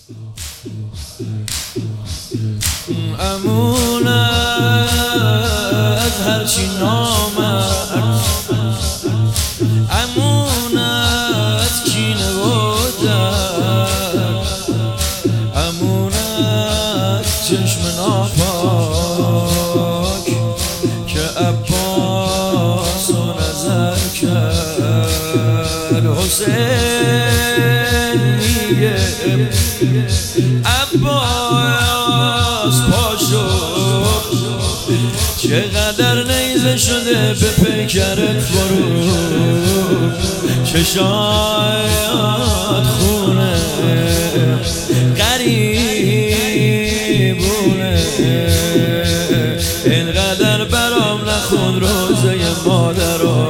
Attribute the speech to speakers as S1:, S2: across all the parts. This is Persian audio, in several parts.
S1: امونت هرچی نامد، امونت کینه و درد، امونت چشم ناپاک که عباس و نظر کرد. حسین میگه عباس پاشو، چقدر نیزه شده به پیکرت فرو، چشایت خونه غریبونه، اینقدر برام نخون روزه مادرها.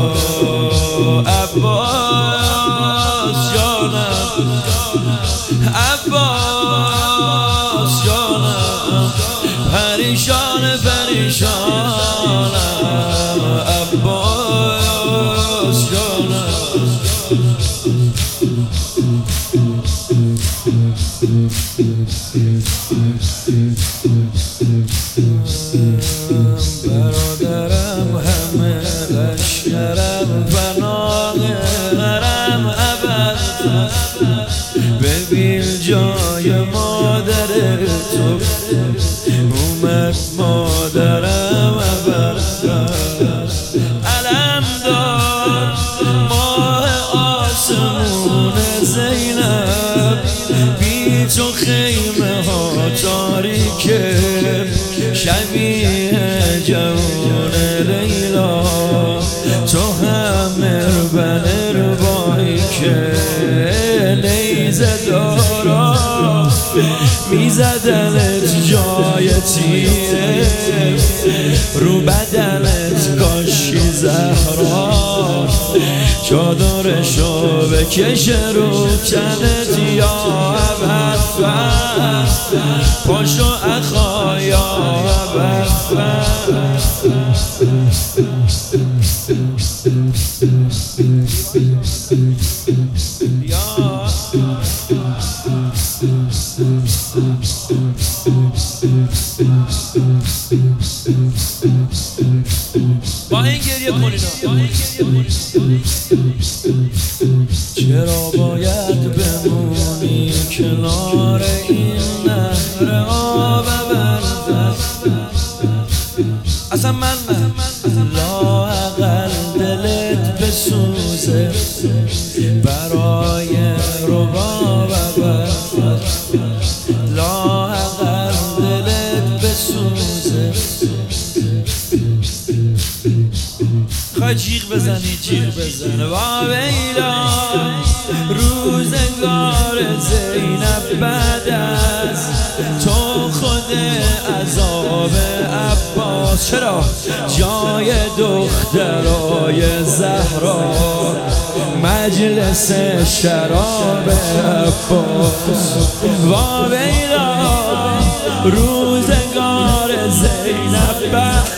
S1: عباس جانم، عباس جانم، پریشان پریشانم، عباس جانم. برادرم همه لشکرم پناه غرم ابد، ببین جای مادر تو اومد مادرم ابد. علم دار ماه آسمون زینب، بی تو خیمه ها تاریکه، شبیه جوان لیلا، تو همه بنربایی که نیزه دارا میزدنت جای تیره، رو بدنت کاشی زهرا، چادرشو بکشه رو تنت یا ابد، پاشو اخا یا ابد. با این گریه کنید، چرا باید بمونی کنار این نهر آب برد؟ اصلا من لااقل دلت بسوزه برای رباب برد، لااقل دلت بسوزه. خواهی جیغ بزنی جیغ بزنه. وا ویلا روزگار زینب بعد از تو خود عذاب عباس، چرا جای دخترای زهرا مجلس شراب عباس. وا ویلا روزگار زینب بعد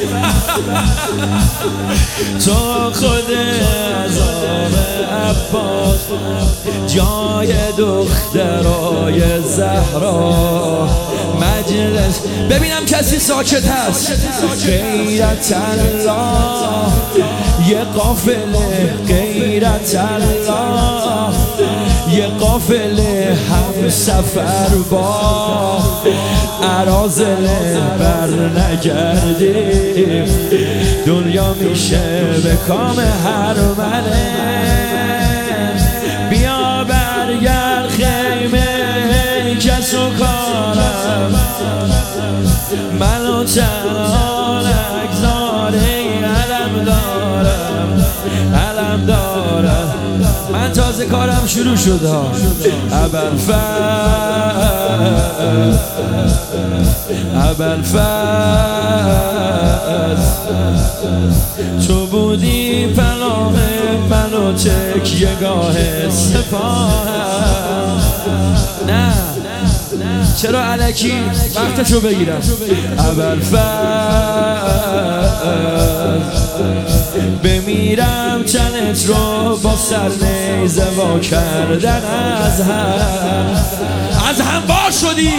S1: تو خود عذاب عباس، جای دخترای زهرا مجلس. ببینم کسی ساکت هست. غیرت الله یه قافله، غیرت الله یه قافله هم سفر با اراذل بر نگردیم، دنیا میشه به کام هر منه. بیا برگرد خیمه کس و کارم، منو تنها نگذاره، علم دارم علم دارم. من تازه کارم شروع شد ها. ابوالفضل تو بودی پناه من و تکیه‌گاه سپاهم. نه چرا الکی وقتشو بگیرم. ابوالفضل بمیرم تنت رو با سر نیزه وا کردن از شدی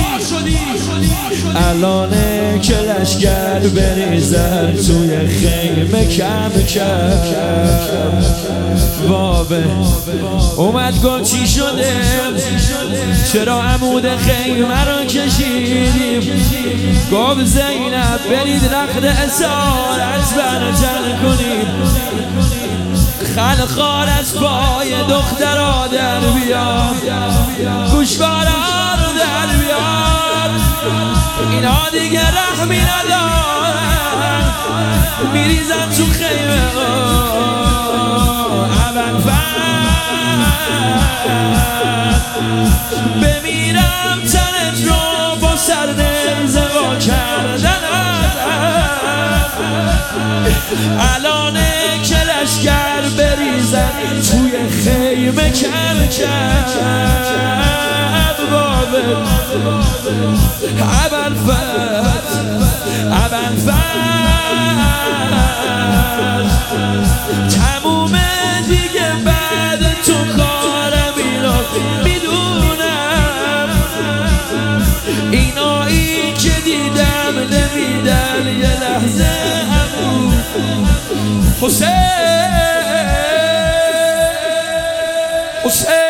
S2: الانه که لشگر بریزن توی خیمه کم بابه اومد گل چی شده چرا عمود خیمه رو کشیدیم گفت زینب برید رخت اسارت برجن کنیم خلخال از پای دخترها در بیاد گوشوارا رو در بیاد اینا دیگه رحمی ندارن میریزن تو خیمه اول بمیرم تنت رو با سرد انزوا کردن الانه که لشگر بریزن توی خیمه کم بابه تمومه دیگه بعد تو کارم اینو میدونم اینایی که دیدم نمیدن یه لحظه حسین